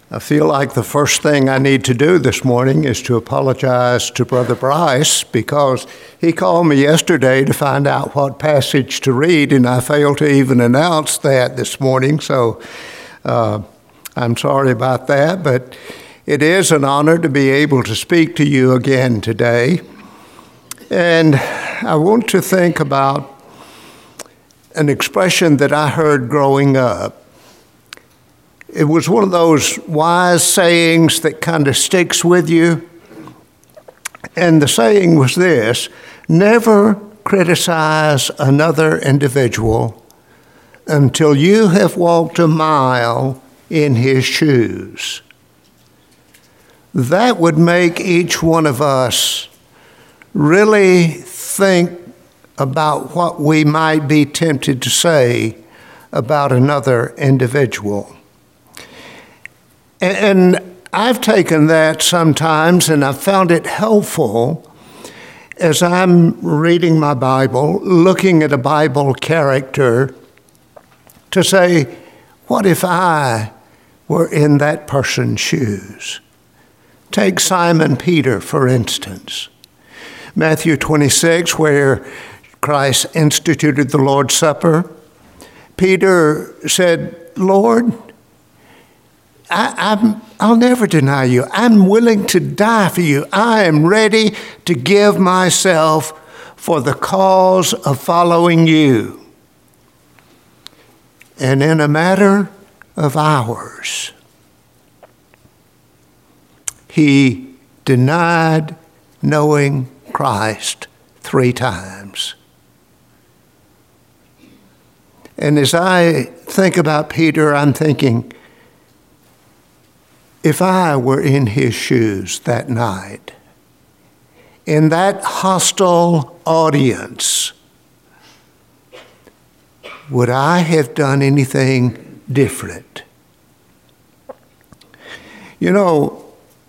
I feel like the first thing I need to do this morning is to apologize to Brother Bryce because he called me yesterday to find out what passage to read, and I failed to even announce that this morning, so I'm sorry about that, but it is an honor to be able to speak to you again today. And I want to think about an expression that I heard growing up. It was one of those wise sayings that kind of sticks with you. And the saying was this: never criticize another individual until you have walked a mile in his shoes. That would make each one of us really think about what we might be tempted to say about another individual. And I've taken that sometimes, and I've found it helpful as I'm reading my Bible, looking at a Bible character, to say, what if I were in that person's shoes? Take Simon Peter, for instance. Matthew 26, where Christ instituted the Lord's Supper, Peter said, Lord, I'll never deny you. I'm willing to die for you. I am ready to give myself for the cause of following you. And in a matter of hours, he denied knowing Christ 3 times. And as I think about Peter, I'm thinking, if I were in his shoes that night, in that hostile audience, would I have done anything different? You know,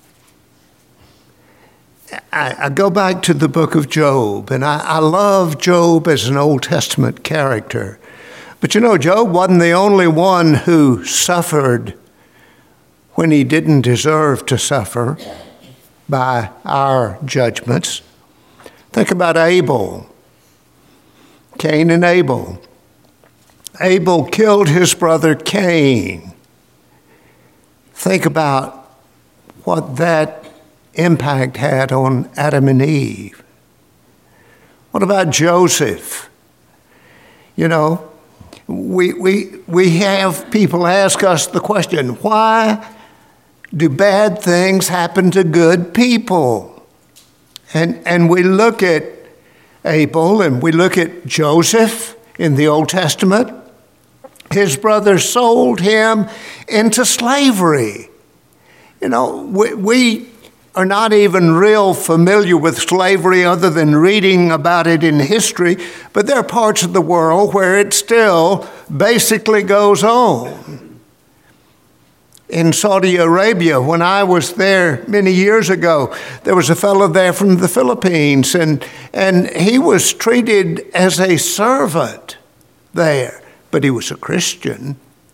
I go back to the book of Job, and I love Job as an Old Testament character. But you know, Job wasn't the only one who suffered when he didn't deserve to suffer by our judgments. Think about Abel, Cain and Abel. Abel killed his brother Cain. Think about what that impact had on Adam and Eve. What about Joseph? You know, we have people ask us the question, why do bad things happen to good people? And we look at Abel and we look at Joseph in the Old Testament. His brothers sold him into slavery. You know, we are not even real familiar with slavery other than reading about it in history, but there are parts of the world where it still basically goes on. In Saudi Arabia, when I was there many years ago, there was a fellow there from the Philippines, and he was treated as a servant there, but he was a Christian.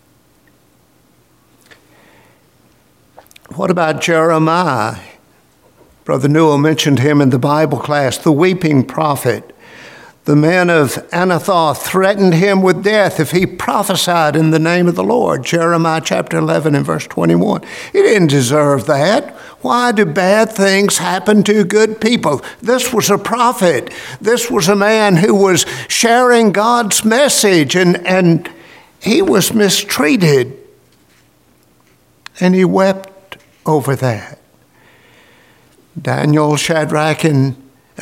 What about Jeremiah? Brother Newell mentioned him in the Bible class, the weeping prophet. The men of Anathoth threatened him with death if he prophesied in the name of the Lord. Jeremiah chapter 11 and verse 21. He didn't deserve that. Why do bad things happen to good people? This was a prophet. This was a man who was sharing God's message, and he was mistreated. And he wept over that. Daniel, Shadrach, and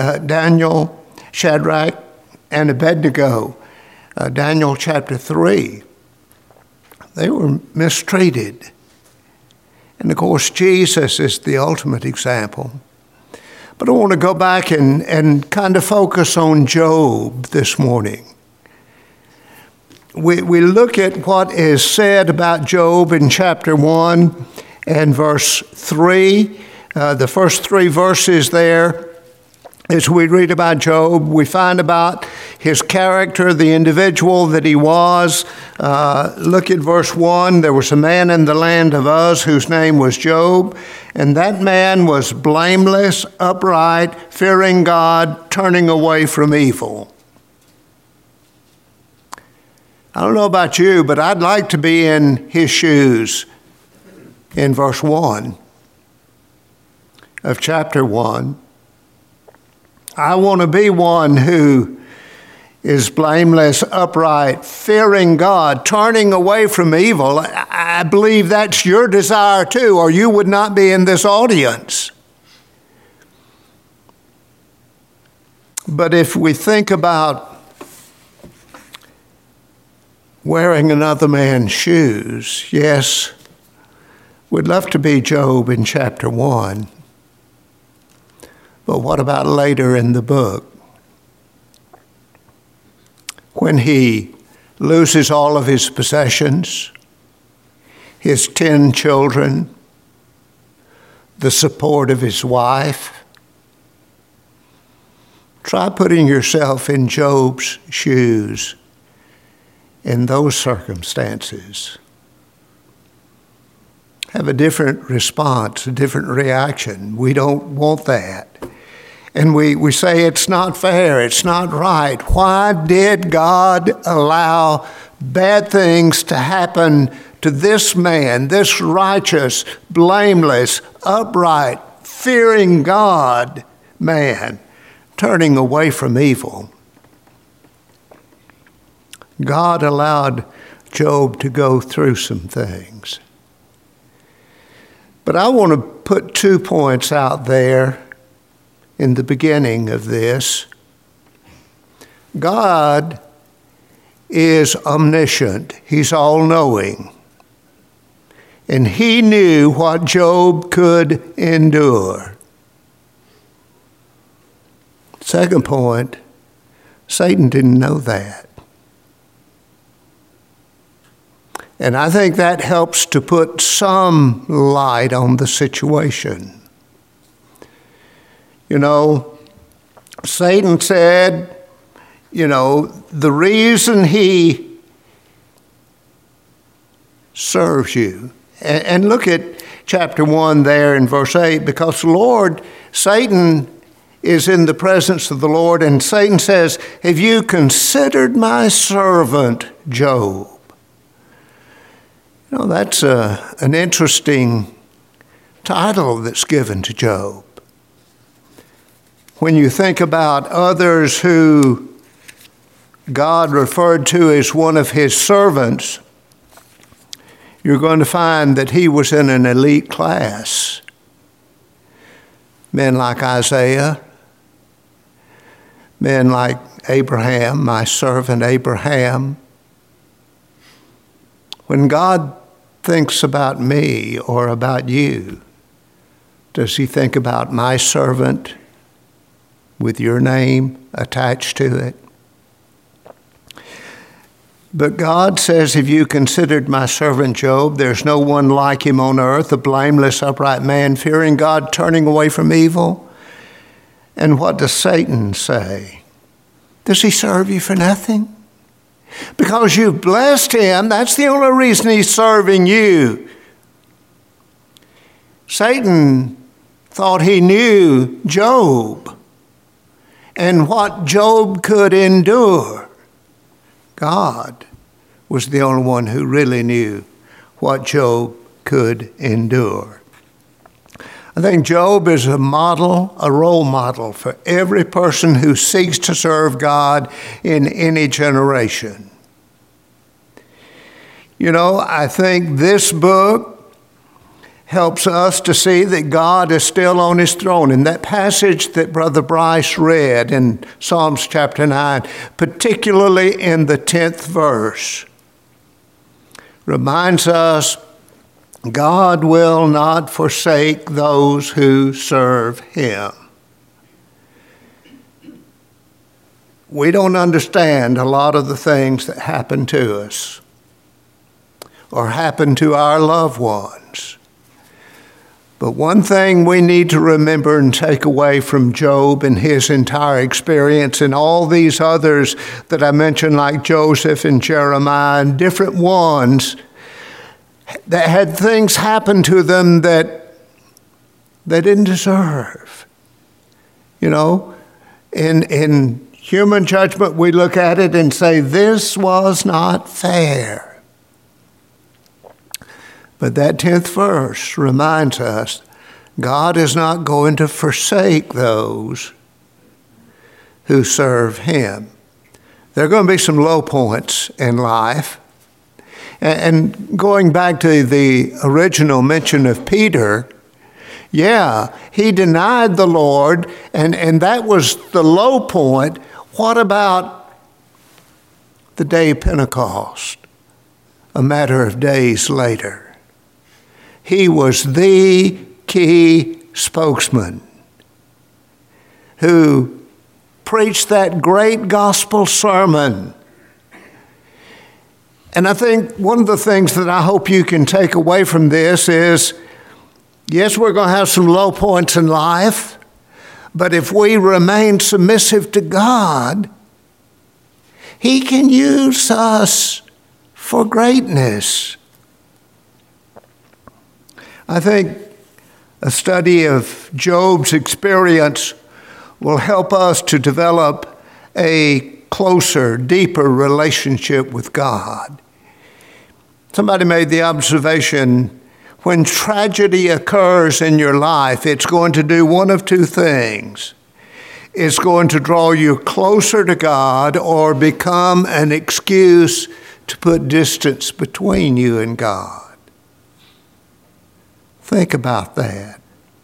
Abednego, Daniel chapter 3, they were mistreated. And of course, Jesus is the ultimate example. But I want to go back and kind of focus on Job this morning. We look at what is said about Job in chapter 1 and verse 3. The first 3 verses there As we read about Job, we find about his character, the individual that he was. Look at verse 1. There was a man in the land of Uz whose name was Job, and that man was blameless, upright, fearing God, turning away from evil. I don't know about you, but I'd like to be in his shoes in verse 1 of chapter 1. I want to be one who is blameless, upright, fearing God, turning away from evil. I believe that's your desire too, or you would not be in this audience. But if we think about wearing another man's shoes, yes, we'd love to be Job in chapter 1. But what about later in the book? When he loses all of his possessions, his 10 children, the support of his wife. Try putting yourself in Job's shoes in those circumstances. Have a different response, a different reaction. We don't want that. And we say it's not fair, it's not right. Why did God allow bad things to happen to this man, this righteous, blameless, upright, fearing God man, turning away from evil? God allowed Job to go through some things. But I want to put 2 points out there in the beginning of this. God is omniscient. He's all-knowing. And he knew what Job could endure. Second point, Satan didn't know that. And I think that helps to put some light on the situation. You know, Satan said, the reason he serves you. And look at chapter 1 there in verse 8, because Satan is in the presence of the Lord, and Satan says, have you considered my servant Job? That's an interesting title that's given to Job. When you think about others who God referred to as one of his servants, you're going to find that he was in an elite class. Men like Isaiah, men like Abraham, my servant Abraham. When God thinks about me or about you, does he think about my servant with your name attached to it? But God says, have you considered my servant Job? There's no one like him on earth, a blameless, upright man, fearing God, turning away from evil. And what does Satan say? Does he serve you for nothing? Because you've blessed him, that's the only reason he's serving you. Satan thought he knew Job and what Job could endure. God was the only one who really knew what Job could endure. I think Job is a model, a role model for every person who seeks to serve God in any generation. I think this book helps us to see that God is still on his throne. And that passage that Brother Bryce read in Psalms chapter 9, particularly in the 10th verse, reminds us God will not forsake those who serve him. We don't understand a lot of the things that happen to us or happen to our loved ones. But one thing we need to remember and take away from Job and his entire experience, and all these others that I mentioned, like Joseph and Jeremiah and different ones that had things happen to them that they didn't deserve. You know, in human judgment, we look at it and say, this was not fair. But that 10th verse reminds us, God is not going to forsake those who serve him. There are going to be some low points in life. And going back to the original mention of Peter, yeah, he denied the Lord, and that was the low point. What about the day of Pentecost, a matter of days later? He was the key spokesman who preached that great gospel sermon. And I think one of the things that I hope you can take away from this is, yes, we're going to have some low points in life, but if we remain submissive to God, he can use us for greatness. I think a study of Job's experience will help us to develop a closer, deeper relationship with God. Somebody made the observation, when tragedy occurs in your life, it's going to do one of two things. It's going to draw you closer to God or become an excuse to put distance between you and God. Think about that.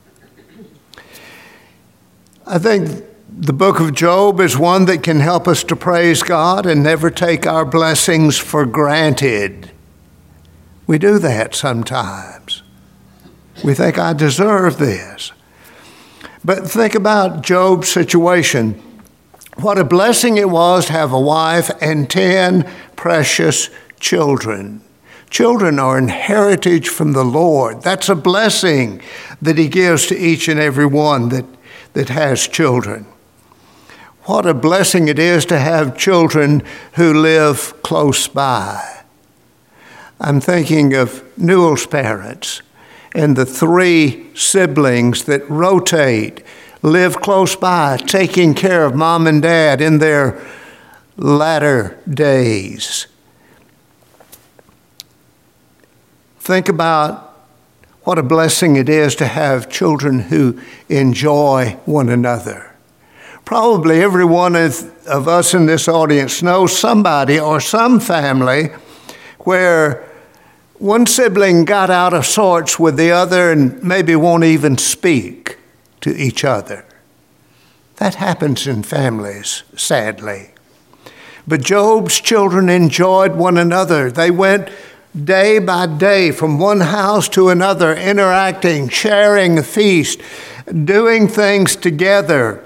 I think the book of Job is one that can help us to praise God and never take our blessings for granted. We do that sometimes. We think, I deserve this. But think about Job's situation. What a blessing it was to have a wife and 10 precious children. Children are an heritage from the Lord. That's a blessing that he gives to each and every one that has children. What a blessing it is to have children who live close by. I'm thinking of Newell's parents and the 3 siblings that rotate, live close by, taking care of mom and dad in their latter days. Think about what a blessing it is to have children who enjoy one another. Probably every one of us in this audience knows somebody or some family where one sibling got out of sorts with the other and maybe won't even speak to each other. That happens in families, sadly. But Job's children enjoyed one another. They went day by day from one house to another, interacting, sharing a feast, doing things together.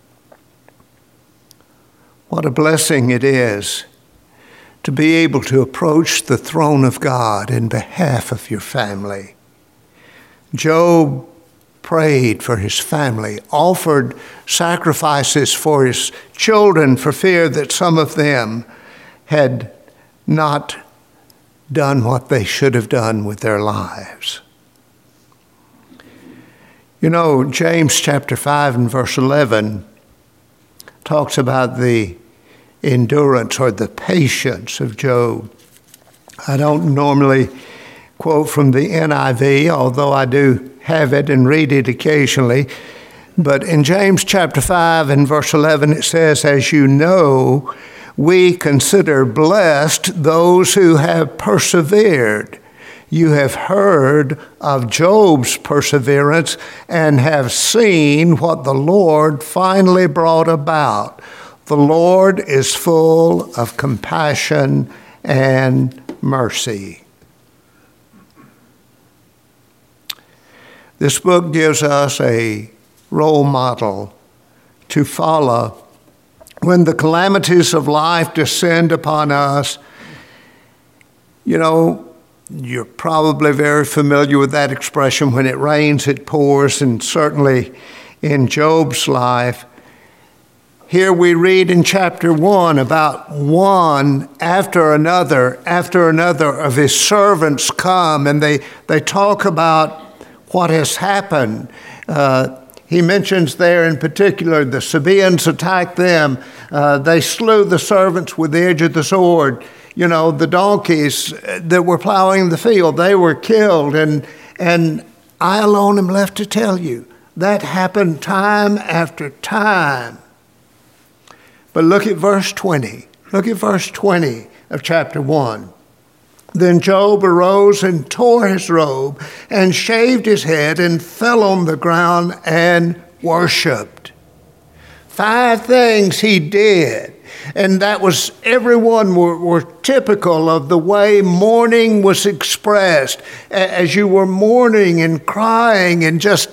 What a blessing it is to be able to approach the throne of God in behalf of your family. Job prayed for his family, offered sacrifices for his children for fear that some of them had not done what they should have done with their lives. You know, James chapter 5 and verse 11 talks about the endurance or the patience of Job. I don't normally quote from the NIV, although I do have it and read it occasionally. But in James chapter 5 and verse 11, it says, "As you know, we consider blessed those who have persevered. You have heard of Job's perseverance and have seen what the Lord finally brought about. The Lord is full of compassion and mercy." This book gives us a role model to follow when the calamities of life descend upon us. You know, You're probably very familiar with that expression, when it rains, it pours, and certainly in Job's life. Here we read in chapter 1 about one after another of his servants come, and they talk about what has happened. He mentions there in particular the Sabaeans attacked them. They slew the servants with the edge of the sword. You know, the donkeys that were plowing the field, they were killed. And I alone am left to tell you, that happened time after time. But look at verse 20. Look at verse 20 of chapter 1. Then Job arose and tore his robe and shaved his head and fell on the ground and worshiped. 5 things he did. And that was, everyone were typical of the way mourning was expressed. As you were mourning and crying and just,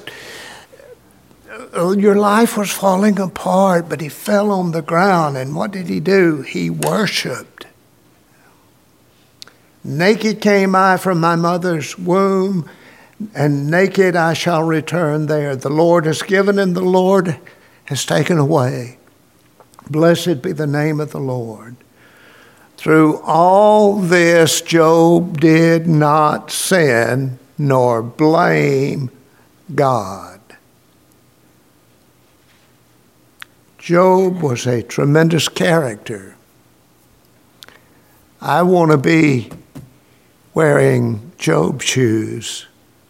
your life was falling apart, but he fell on the ground. And what did he do? He worshiped. Naked came I from my mother's womb, and naked I shall return there. The Lord has given and the Lord has taken away. Blessed be the name of the Lord. Through all this, Job did not sin nor blame God. Job was a tremendous character. I want to be wearing Job's shoes,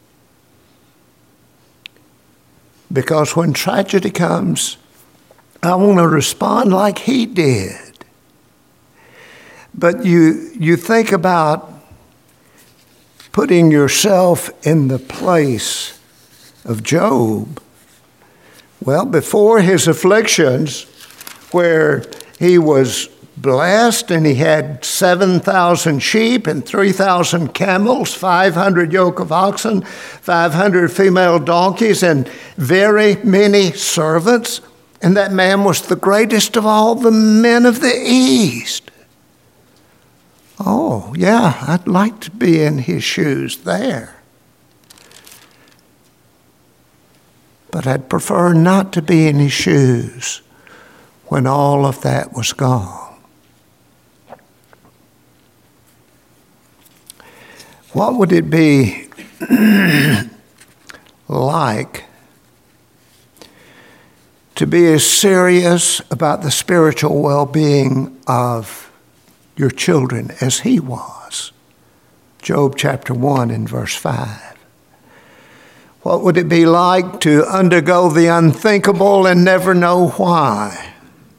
because when tragedy comes, I want to respond like he did. But you think about putting yourself in the place of Job. Well, before his afflictions, where he was blessed and he had 7,000 sheep and 3,000 camels, 500 yoke of oxen, 500 female donkeys, and very many servants. And that man was the greatest of all the men of the East. Oh, yeah, I'd like to be in his shoes there. But I'd prefer not to be in his shoes when all of that was gone. What would it be like to be as serious about the spiritual well-being of your children as he was? Job chapter 1 and verse 5. What would it be like to undergo the unthinkable and never know why?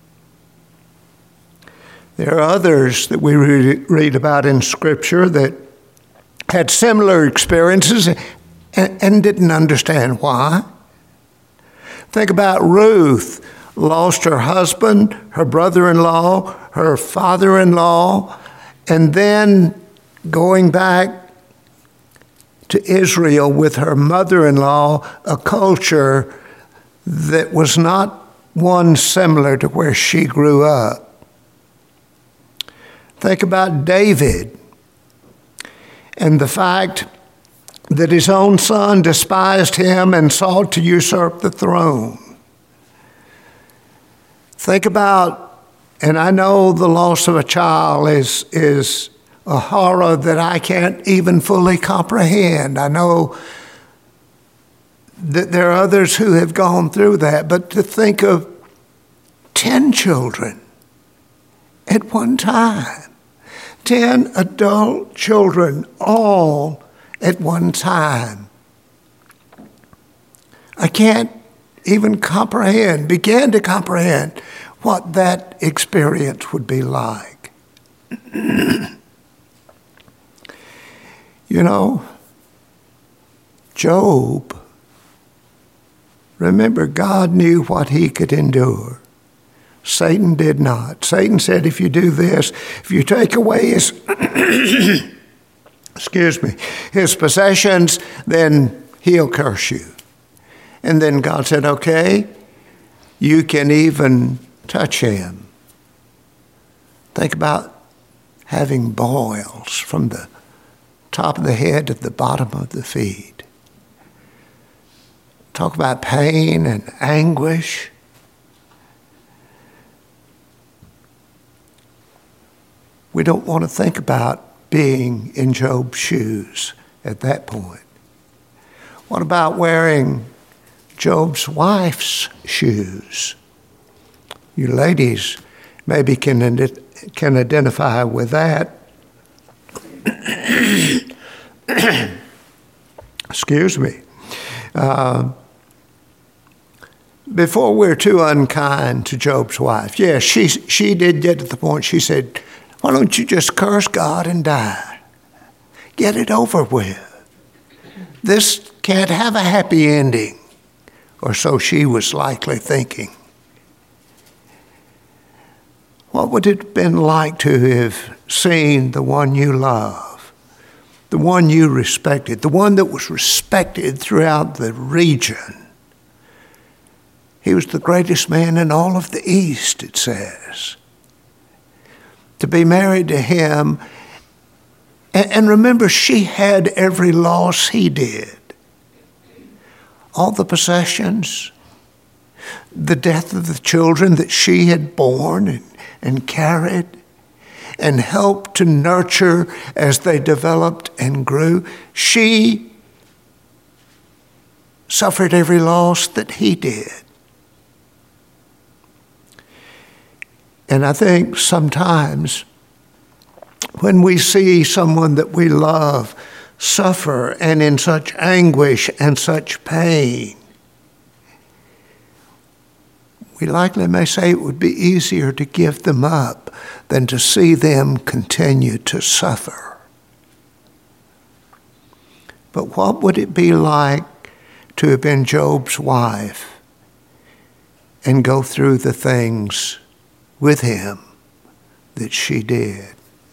There are others that we read about in Scripture that had similar experiences and didn't understand why. Think about Ruth. Lost her husband, her brother-in-law, her father-in-law, and then going back to Israel with her mother-in-law, a culture that was not one similar to where she grew up. Think about David and the fact that his own son despised him and sought to usurp the throne. Think about, and I know the loss of a child is a horror that I can't even fully comprehend. I know that there are others who have gone through that, but to think of 10 children at one time, 10 adult children all at one time. I can't even begin to comprehend what that experience would be like. You know, Job, remember, God knew what he could endure. Satan did not. Satan said, if you do this, if you take away his, his possessions, then he'll curse you. And then God said, okay, you can even touch him. Think about having boils from the top of the head to the bottom of the feet. Talk about pain and anguish. We don't want to think about being in Job's shoes at that point. What about wearing Job's wife's shoes? You ladies maybe can identify with that. Excuse me. Before we're too unkind to Job's wife, yes, she did get to the point, she said, why don't you just curse God and die? Get it over with. This can't have a happy ending. Or so she was likely thinking. What would it have been like to have seen the one you love, the one you respected, the one that was respected throughout the region? He was the greatest man in all of the East, it says. To be married to him, and remember, she had every loss he did. All the possessions, the death of the children that she had borne and carried and helped to nurture as they developed and grew. She suffered every loss that he did. And I think sometimes when we see someone that we love suffer and in such anguish and such pain, we likely may say it would be easier to give them up than to see them continue to suffer. But what would it be like to have been Job's wife and go through the things with him that she did?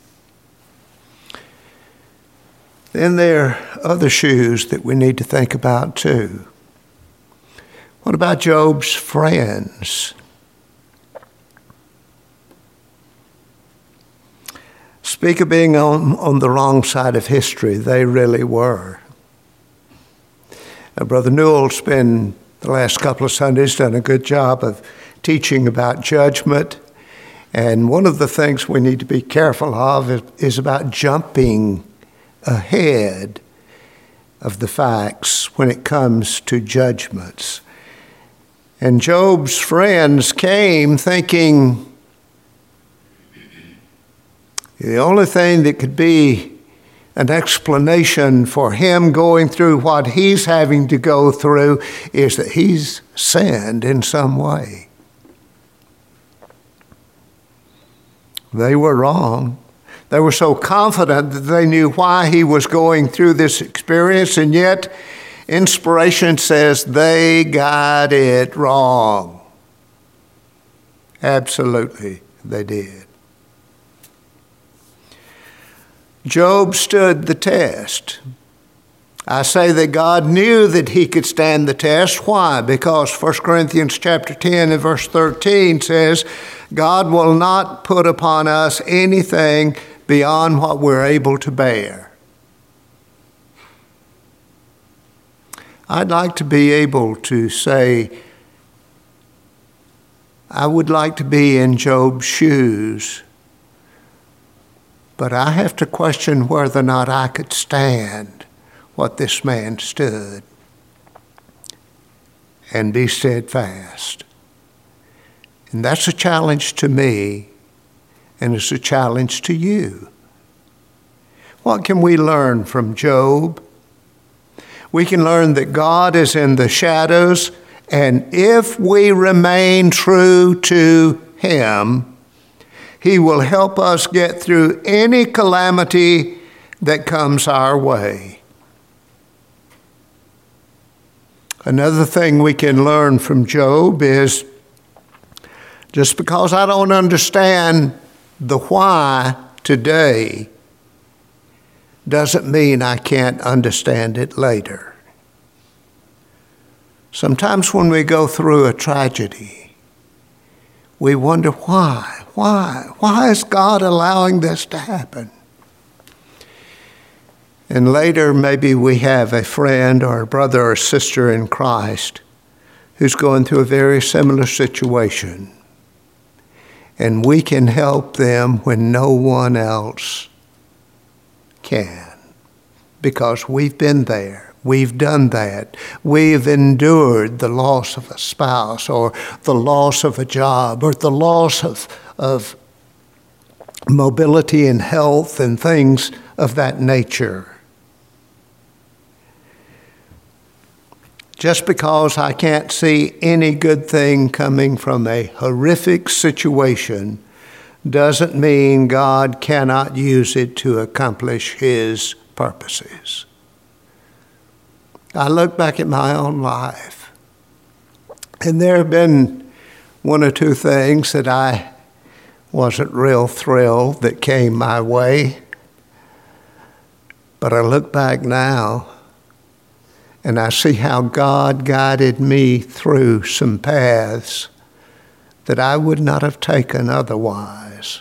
Then there are other shoes that we need to think about too. What about Job's friends? Speak of being on the wrong side of history, they really were. Now, Brother Newell's been, the last couple of Sundays, done a good job of teaching about judgment. And one of the things we need to be careful of is about jumping ahead of the facts when it comes to judgments. And Job's friends came thinking the only thing that could be an explanation for him going through what he's having to go through is that he's sinned in some way. They were wrong. They were so confident that they knew why he was going through this experience, and yet inspiration says they got it wrong. Absolutely, they did. Job stood the test. I say that God knew that he could stand the test. Why? Because 1 Corinthians chapter 10 and verse 13 says, God will not put upon us anything beyond what we're able to bear. I'd like to be able to say, I would like to be in Job's shoes, but I have to question whether or not I could stand what this man stood and be steadfast. And that's a challenge to me, and it's a challenge to you. What can we learn from Job? We can learn that God is in the shadows, and if we remain true to Him, He will help us get through any calamity that comes our way. Another thing we can learn from Job is just because I don't understand the why today doesn't mean I can't understand it later. Sometimes when we go through a tragedy, we wonder why? Why is God allowing this to happen? And later, maybe we have a friend or a brother or sister in Christ who's going through a very similar situation. And we can help them when no one else can. Because we've been there. We've done that. We've endured the loss of a spouse or the loss of a job or the loss of mobility and health and things of that nature. Just because I can't see any good thing coming from a horrific situation doesn't mean God cannot use it to accomplish His purposes. I look back at my own life, and there have been one or two things that I wasn't real thrilled that came my way. But I look back now, and I see how God guided me through some paths that I would not have taken otherwise.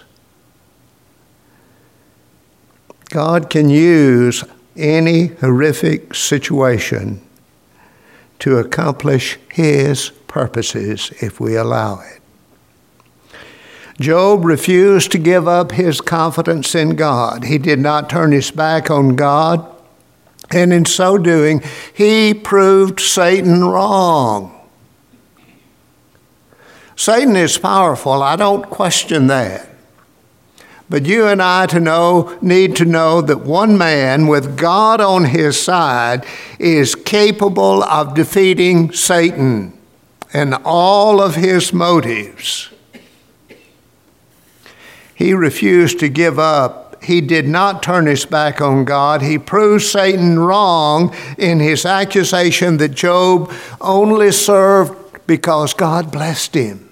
God can use any horrific situation to accomplish His purposes if we allow it. Job refused to give up his confidence in God. He did not turn his back on God, and in so doing, he proved Satan wrong. Satan is powerful. I don't question that. But you and I need to know that one man with God on his side is capable of defeating Satan and all of his motives. He refused to give up. He did not turn his back on God. He proved Satan wrong in his accusation that Job only served because God blessed him.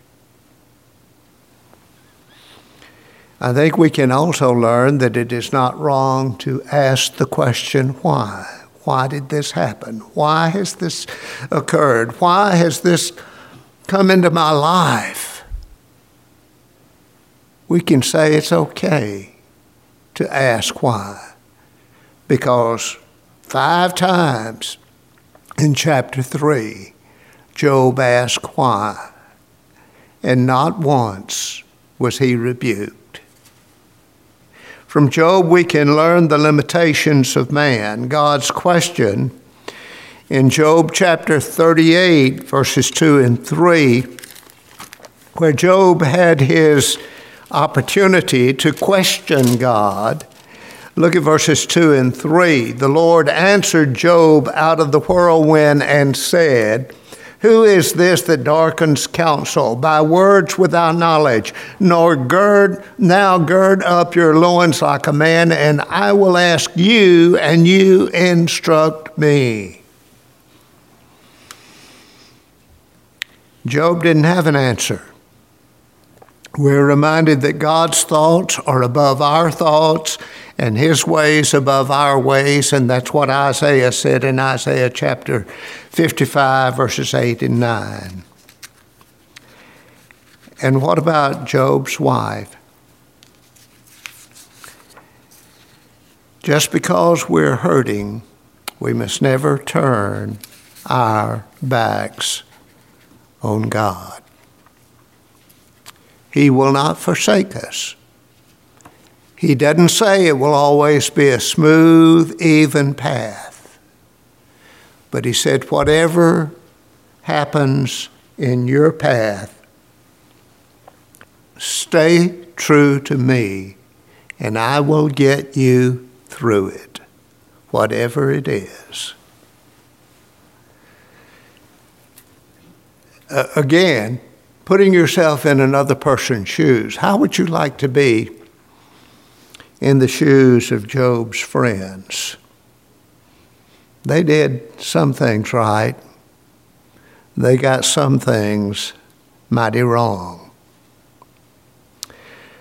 I think we can also learn that it is not wrong to ask the question, why? Why did this happen? Why has this occurred? Why has this come into my life? We can say it's okay to ask why, because 5 times in chapter 3, Job asked why, and not once was he rebuked. From Job, we can learn the limitations of man. God's question in Job chapter 38, verses 2 and 3, where Job had his opportunity to question God. Look at verses 2 and 3. The Lord answered Job out of the whirlwind and said, "Who is this that darkens counsel by words without knowledge? Nor gird up your loins like a man, and I will ask you, and you instruct me." Job didn't have an answer. We're reminded that God's thoughts are above our thoughts and His ways above our ways, and that's what Isaiah said in Isaiah chapter 55, verses 8 and 9. And what about Job's wife? Just because we're hurting, we must never turn our backs on God. He will not forsake us. He doesn't say it will always be a smooth, even path. But He said, whatever happens in your path, stay true to me, and I will get you through it, whatever it is. Again, putting yourself in another person's shoes, how would you like to be in the shoes of Job's friends? They did some things right. They got some things mighty wrong.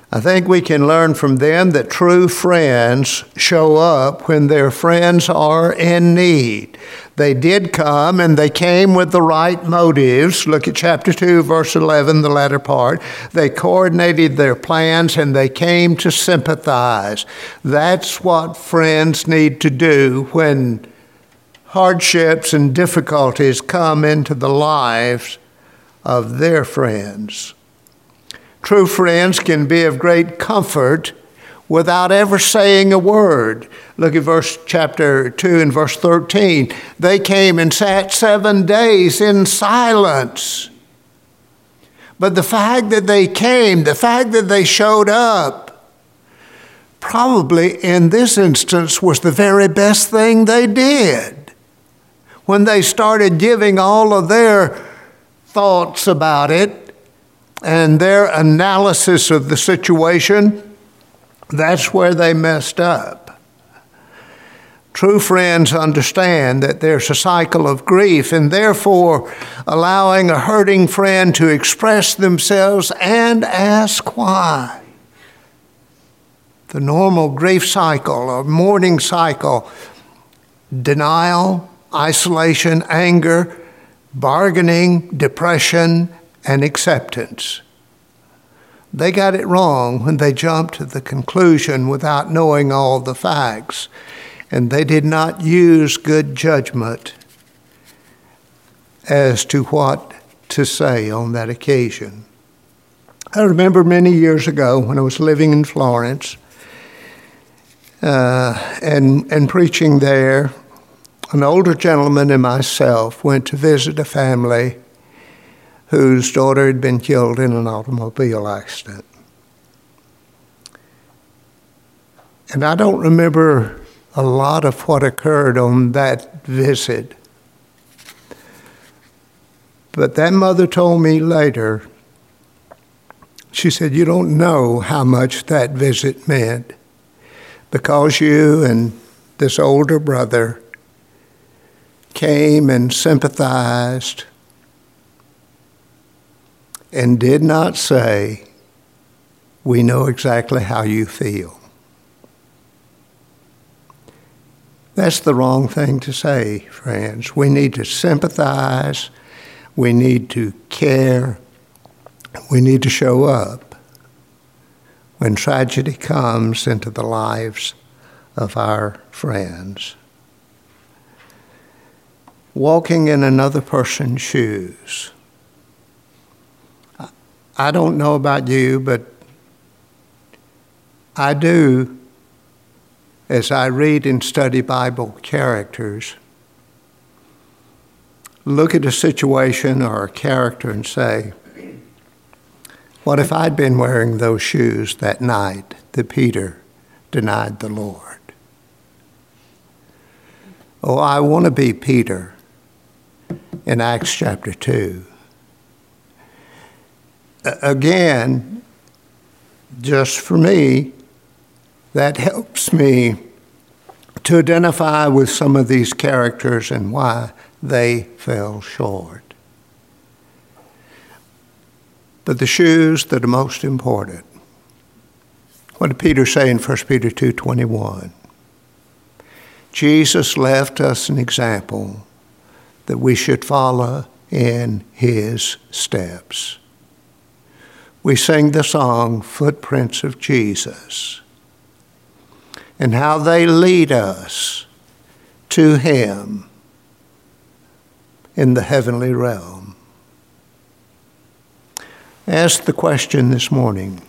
I think we can learn from them that true friends show up when their friends are in need. They did come, and they came with the right motives. Look at chapter 2, verse 11, the latter part. They coordinated their plans, and they came to sympathize. That's what friends need to do when hardships and difficulties come into the lives of their friends. True friends can be of great comfort without ever saying a word. Look at chapter 2 and verse 13. They came and sat 7 days in silence. But the fact that they came, the fact that they showed up, probably in this instance was the very best thing they did. When they started giving all of their thoughts about it, and their analysis of the situation, that's where they messed up. True friends understand that there's a cycle of grief, and therefore allowing a hurting friend to express themselves and ask why. The normal grief cycle or mourning cycle: denial, isolation, anger, bargaining, depression, and acceptance. They got it wrong when they jumped to the conclusion without knowing all the facts, and they did not use good judgment as to what to say on that occasion. I remember many years ago when I was living in Florence and preaching there, an older gentleman and myself went to visit a family whose daughter had been killed in an automobile accident. And I don't remember a lot of what occurred on that visit. But that mother told me later, she said, "You don't know how much that visit meant, because you and this older brother came and sympathized and did not say, 'We know exactly how you feel.'" That's the wrong thing to say, friends. We need to sympathize. We need to care. We need to show up when tragedy comes into the lives of our friends. Walking in another person's shoes. I don't know about you, but I do, as I read and study Bible characters, look at a situation or a character and say, what if I'd been wearing those shoes that night that Peter denied the Lord? Oh, I want to be Peter in Acts chapter 2. Again, just for me, that helps me to identify with some of these characters and why they fell short. But the shoes that are most important. What did Peter say in 1 Peter 2:21? Jesus left us an example that we should follow in his steps. We sing the song, Footprints of Jesus, and how they lead us to him in the heavenly realm. Ask the question this morning,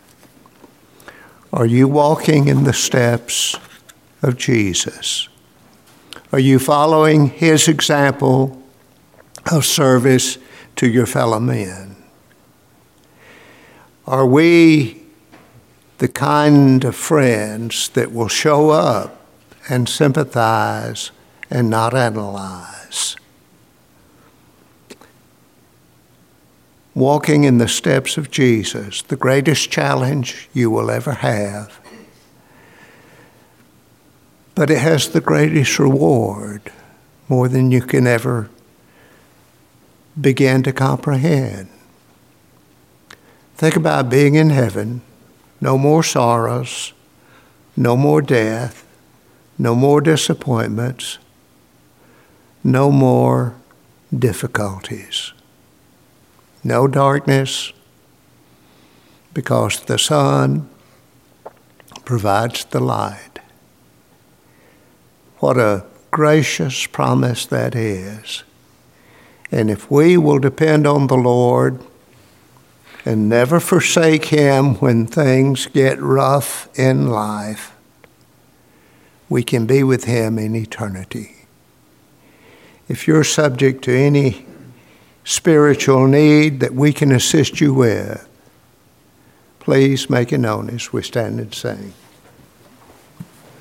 are you walking in the steps of Jesus? Are you following his example of service to your fellow men? Are we the kind of friends that will show up and sympathize and not analyze? Walking in the steps of Jesus, the greatest challenge you will ever have. But it has the greatest reward, more than you can ever begin to comprehend. Think about being in heaven no more sorrows, no more death, no more disappointments, no more difficulties, no darkness, because the Son provides the light. What a gracious promise that is. And if we will depend on the Lord and never forsake Him when things get rough in life, we can be with Him in eternity. If you're subject to any spiritual need that we can assist you with, please make it known as we stand and sing.